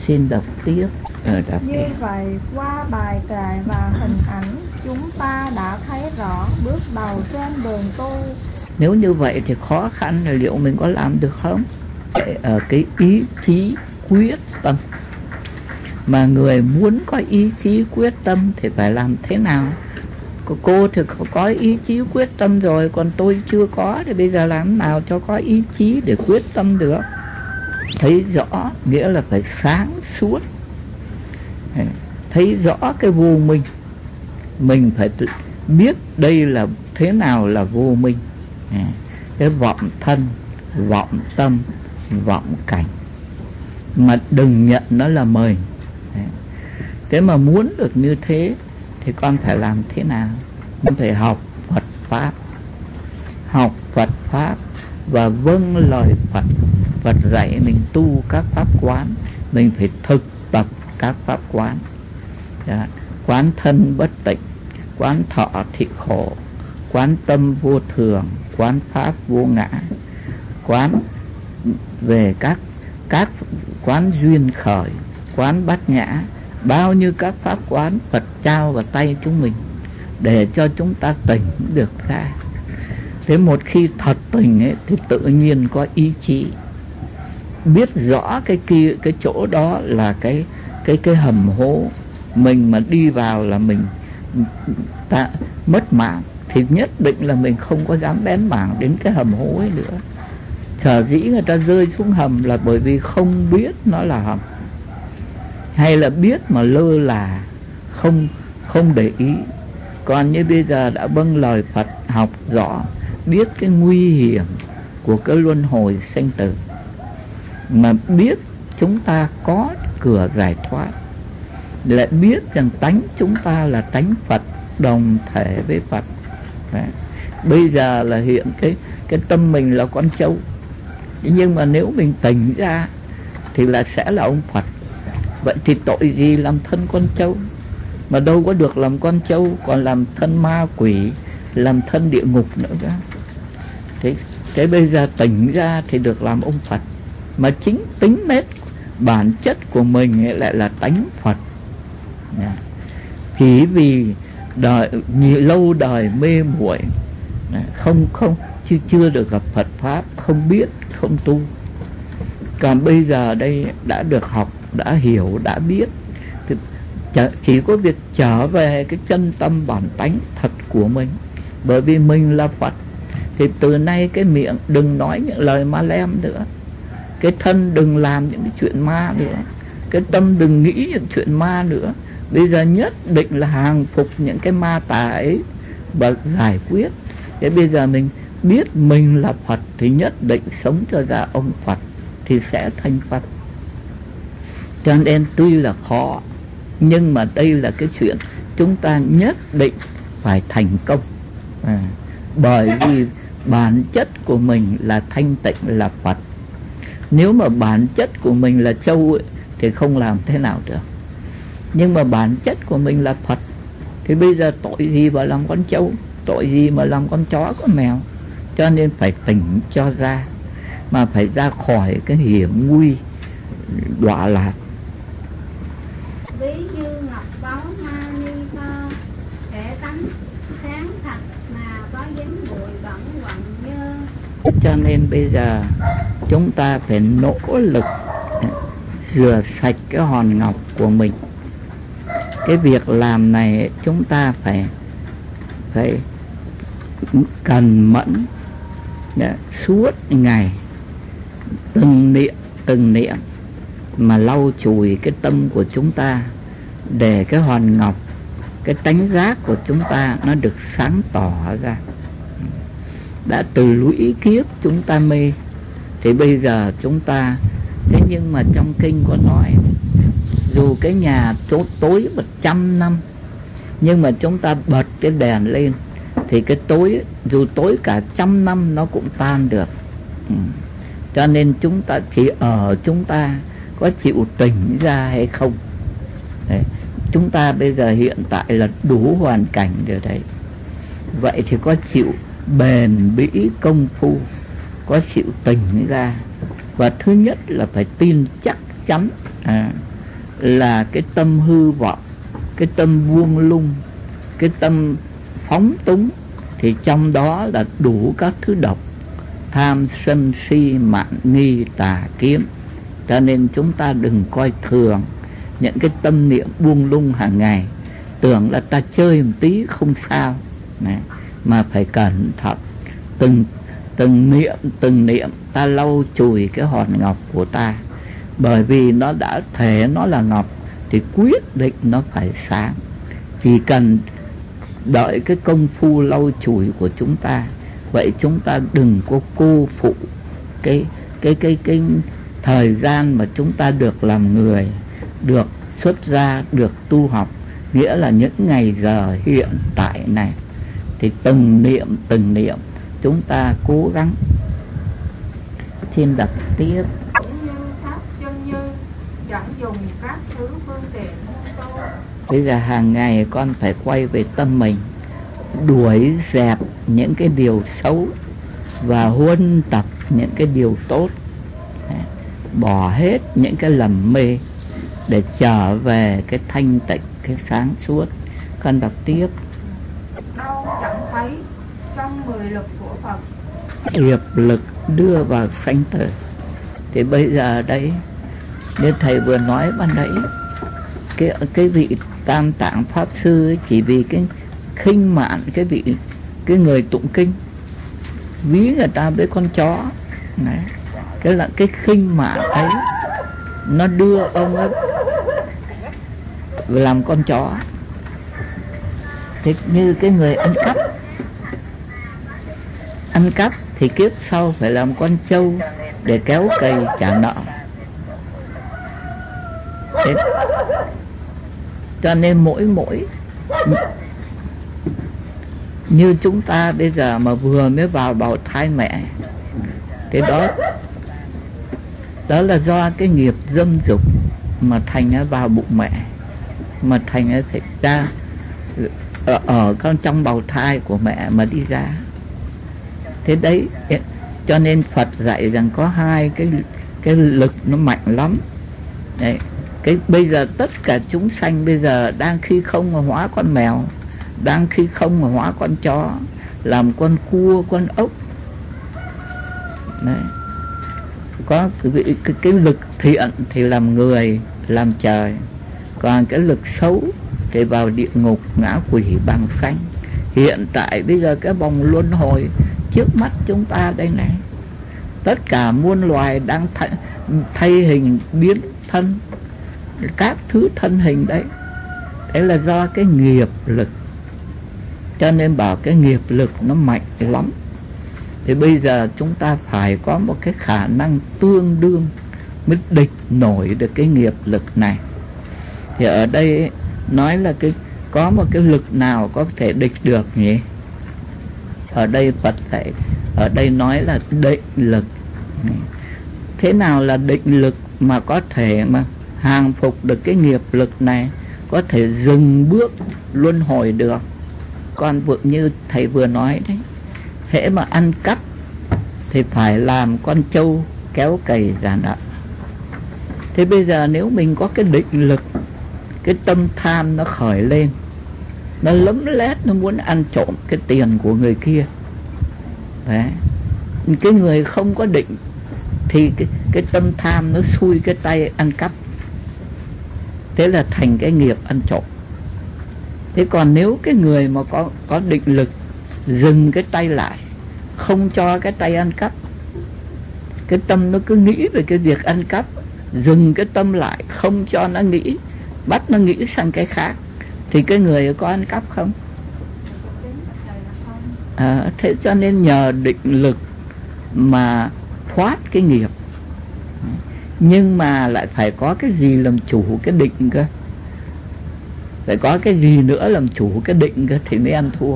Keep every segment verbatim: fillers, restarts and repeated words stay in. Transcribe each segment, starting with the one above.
Xin đọc tiếp. Ờ, đọc Như tiếp. vậy, qua bài kệ và hình ảnh, chúng ta đã thấy rõ bước đầu trên đường tu. Nếu như vậy thì khó khăn là liệu mình có làm được không? Ở cái ý chí quyết tâm. Mà người muốn có ý chí quyết tâm thì phải làm thế nào? Cô thì có ý chí quyết tâm rồi, còn tôi chưa có, thì bây giờ làm nào cho có ý chí để quyết tâm được? Thấy rõ nghĩa là phải sáng suốt, thấy rõ cái vô minh. Mình phải tự biết đây là thế nào là vô minh. Cái vọng thân, vọng tâm, vọng cảnh, mà đừng nhận nó là mình. Thế mà muốn được như thế thì con phải làm thế nào? Con phải học Phật Pháp. Học Phật Pháp và vâng lời Phật. Phật dạy mình tu các pháp quán, mình phải thực tập các pháp quán. Đó. Quán thân bất tịnh, quán thọ thị khổ, quán tâm vô thường, quán pháp vô ngã, quán về các các quán duyên khởi, quán bát nhã, bao nhiêu các pháp quán Phật trao vào tay chúng mình để cho chúng ta tỉnh được ra. Thế một khi thật tỉnh ấy, thì tự nhiên có ý chí, biết rõ cái kia cái chỗ đó là cái cái cái hầm hố, mình mà đi vào là mình ta mất mạng, thì nhất định là mình không có dám bén mảng đến cái hầm hố ấy nữa. Sở dĩ người ta rơi xuống hầm là bởi vì không biết nó là hầm, hay là biết mà lơ là, không không để ý. Còn như bây giờ đã vâng lời Phật, học rõ, biết cái nguy hiểm của cái luân hồi sinh tử, mà biết chúng ta có cửa giải thoát, lại biết rằng tánh chúng ta là tánh Phật, đồng thể với Phật. Đấy. Bây giờ là hiện cái cái tâm mình là con trâu, nhưng mà nếu mình tỉnh ra thì là sẽ là ông Phật. Vậy thì tội gì làm thân con trâu, mà đâu có được làm con trâu, còn làm thân ma quỷ, làm thân địa ngục nữa cả. Thế, thế bây giờ tỉnh ra thì được làm ông Phật, mà chính tính nết bản chất của mình ấy lại là tánh Phật. Chỉ vì đời nhiều, lâu đời mê muội, không không chưa chưa được gặp Phật Pháp, không biết, không tu. Còn bây giờ đây đã được học, đã hiểu, đã biết, thì chỉ có việc trở về cái chân tâm bản tánh thật của mình. Bởi vì mình là Phật, thì từ nay cái miệng đừng nói những lời ma lem nữa, cái thân đừng làm những cái chuyện ma nữa, cái tâm đừng nghĩ những chuyện ma nữa. Bây giờ nhất định là hàng phục những cái ma tà ấy và giải quyết. Thế bây giờ mình biết mình là Phật thì nhất định sống cho ra ông Phật, thì sẽ thành Phật. Cho nên tuy là khó, nhưng mà đây là cái chuyện chúng ta nhất định phải thành công. à, Bởi vì bản chất của mình là thanh tịnh, là Phật. Nếu mà bản chất của mình là trâu ấy, thì không làm thế nào được. Nhưng mà bản chất của mình là Phật, thì bây giờ tội gì mà làm con trâu, tội gì mà làm con chó con mèo. Cho nên phải tỉnh cho ra, mà phải ra khỏi cái hiểm nguy đọa lạc. Ví như ngọc báu ma ni tho, kẻ tánh sáng thật mà có dính bụi bẩn quặng nhơ. Cho nên bây giờ chúng ta phải nỗ lực rửa sạch cái hòn ngọc của mình. Cái việc làm này chúng ta phải phải cần mẫn, suốt ngày từng niệm từng niệm mà lau chùi cái tâm của chúng ta, để cái hòn ngọc, cái tánh giác của chúng ta nó được sáng tỏ ra. Đã từ lũy kiếp chúng ta mê, thì bây giờ chúng ta, thế nhưng mà trong kinh có nói, dù cái nhà tối một trăm năm, nhưng mà chúng ta bật cái đèn lên thì cái tối, dù tối cả trăm năm nó cũng tan được. ừ. Cho nên chúng ta chỉ ở chúng ta có chịu tỉnh ra hay không. Đấy. Chúng ta bây giờ hiện tại là đủ hoàn cảnh rồi đấy. Vậy thì có chịu bền bỉ công phu, có chịu tỉnh ra. Và thứ nhất là phải tin chắc chắn, à, là cái tâm hư vọng, cái tâm buông lung, cái tâm phóng túng, thì trong đó là đủ các thứ độc: tham sân si mạn nghi tà kiến. Cho nên chúng ta đừng coi thường những cái tâm niệm buông lung hàng ngày, tưởng là ta chơi một tí không sao này, mà phải cẩn thận. Từng từng niệm từng niệm ta lau chùi cái hòn ngọc của ta, bởi vì nó đã thể nó là ngọc thì quyết định nó phải sáng. Chỉ cần đợi cái công phu lau chùi của chúng ta. Vậy chúng ta đừng có cô phụ cái cái cái cái thời gian mà chúng ta được làm người, được xuất ra, được tu học, nghĩa là những ngày giờ hiện tại này, thì từng niệm từng niệm chúng ta cố gắng. Xin đọc tiếp. Cũng như pháp chân như chẳng dùng các thứ phương tiện hôn tu. Bây giờ hàng ngày con phải quay về tâm mình, đuổi dẹp những cái điều xấu và huân tập những cái điều tốt, bỏ hết những cái lầm mê để trở về cái thanh tịnh, cái sáng suốt. Con đọc tiếp. Đâu chẳng thấy trong mười lực của Phật, Hiệp lực đưa vào sanh tử. Thì bây giờ đấy, như thầy vừa nói ban nãy, cái cái vị Tam Tạng Pháp Sư ấy, chỉ vì cái khinh mạn cái vị cái người tụng kinh, ví người ta với con chó đấy. Cái là cái khinh mạn ấy nó đưa ông ấy làm con chó. Thế như cái người ăn cắp, ăn cắp thì kiếp sau phải làm con trâu để kéo cày trả nợ. Thế cho nên mỗi mỗi như chúng ta bây giờ mà vừa mới vào bào thai mẹ, cái đó đó là do cái nghiệp dâm dục mà thành nó vào bụng mẹ, mà thành nó phải ra ở, ở con trong bào thai của mẹ mà đi ra. Thế đấy, cho nên Phật dạy rằng có hai cái cái lực nó mạnh lắm đấy. Cái bây giờ tất cả chúng sanh bây giờ đang khi không mà hóa con mèo, đang khi không mà hóa con chó, làm con cua, con ốc đấy. Có cái, cái, cái lực thiện thì làm người, làm trời, còn cái lực xấu thì vào địa ngục, ngã quỷ, bằng sanh. Hiện tại bây giờ cái vòng luân hồi trước mắt chúng ta đây này, tất cả muôn loài đang thay, thay hình biến thân, các thứ thân hình đấy, đấy là do cái nghiệp lực. Cho nên bảo cái nghiệp lực nó mạnh lắm. Thì bây giờ chúng ta phải có một cái khả năng tương đương mới địch nổi được cái nghiệp lực này. Thì ở đây nói là cái có một cái lực nào có thể địch được nhỉ? Ở đây Phật dạy, ở đây nói là định lực. Thế nào là định lực mà có thể mà hàng phục được cái nghiệp lực này, có thể dừng bước luân hồi được? Còn vừa như thầy vừa nói đấy, hễ mà ăn cắp thì phải làm con trâu kéo cày trả nợ. Thế bây giờ nếu mình có cái định lực, cái tâm tham nó khởi lên, nó lấm lét, nó muốn ăn trộm cái tiền của người kia đấy. Cái người không có định thì cái, cái tâm tham nó xui cái tay ăn cắp, thế là thành cái nghiệp ăn trộm. Thế còn nếu cái người mà có, có định lực, dừng cái tay lại, không cho cái tay ăn cắp, cái tâm nó cứ nghĩ về cái việc ăn cắp, dừng cái tâm lại, không cho nó nghĩ, bắt nó nghĩ sang cái khác, thì cái người có ăn cắp không? À, thế cho nên nhờ định lực mà thoát cái nghiệp. Nhưng mà lại phải có cái gì làm chủ cái định cơ, phải có cái gì nữa làm chủ cái định cơ thì mới ăn thua.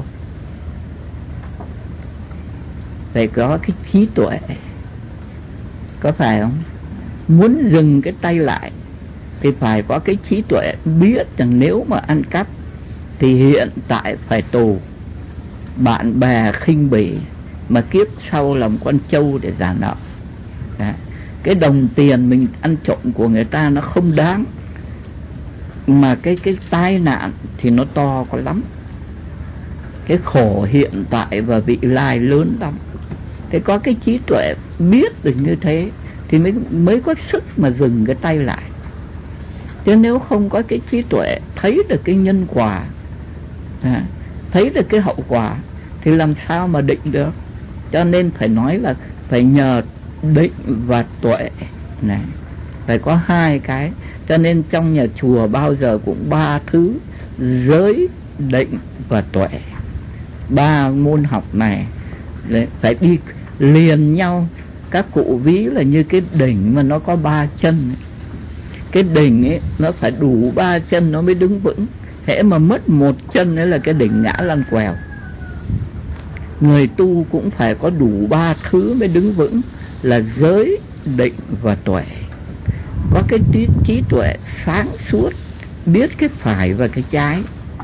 Phải có cái trí tuệ, có phải không? Muốn dừng cái tay lại thì phải có cái trí tuệ, biết rằng nếu mà ăn cắp thì hiện tại phải tù, bạn bè khinh bỉ, mà kiếp sau làm con trâu để trả nợ. Đấy. Cái đồng tiền mình ăn trộm của người ta nó không đáng, mà cái cái tai nạn thì nó to có lắm, cái khổ hiện tại và vị lai lớn lắm. Thế có cái trí tuệ biết được như thế thì mới mới có sức mà dừng cái tay lại. Chứ nếu không có cái trí tuệ thấy được cái nhân quả, à, thấy được cái hậu quả thì làm sao mà định được. Cho nên phải nói là phải nhờ định và tuệ này, phải có hai cái. Cho nên trong nhà chùa bao giờ cũng ba thứ: giới, định và tuệ. Ba môn học này đấy, phải đi liền nhau. Các cụ ví là như cái đỉnh mà nó có ba chân ấy. Cái đỉnh ấy nó phải đủ ba chân nó mới đứng vững. Thế mà mất một chân ấy là cái đỉnh ngã lăn quèo. Người tu cũng phải có đủ ba thứ mới đứng vững, là giới, định và tuệ. Có cái trí, trí tuệ sáng suốt, biết cái phải và cái trái,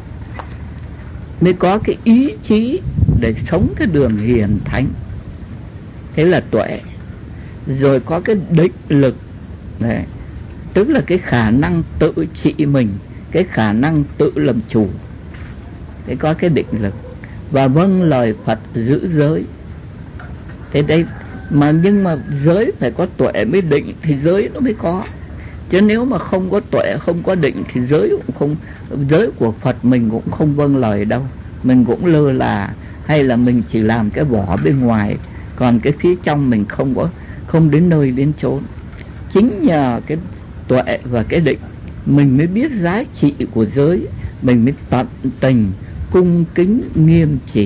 mới có cái ý chí để sống cái đường hiền thánh. Thế là tuệ. Rồi có cái định lực này, tức là cái khả năng tự trị mình, cái khả năng tự làm chủ. Thế có cái định lực. Và vâng lời Phật giữ giới. Thế đây mà nhưng mà giới phải có tuệ mới định thì giới nó mới có. Chứ nếu mà không có tuệ, không có định thì giới cũng không, giới của Phật mình cũng không vâng lời đâu. Mình cũng lơ là, hay là mình chỉ làm cái vỏ bên ngoài, còn cái phía trong mình không có, không đến nơi đến chốn. Chính nhờ cái tuệ và cái định mình mới biết giá trị của giới, mình mới tận tình cung kính nghiêm trì.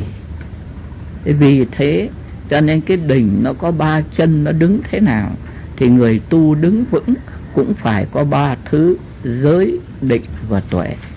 Vì thế cho nên cái đỉnh nó có ba chân, nó đứng thế nào thì người tu đứng vững cũng phải có ba thứ: giới, định và tuệ.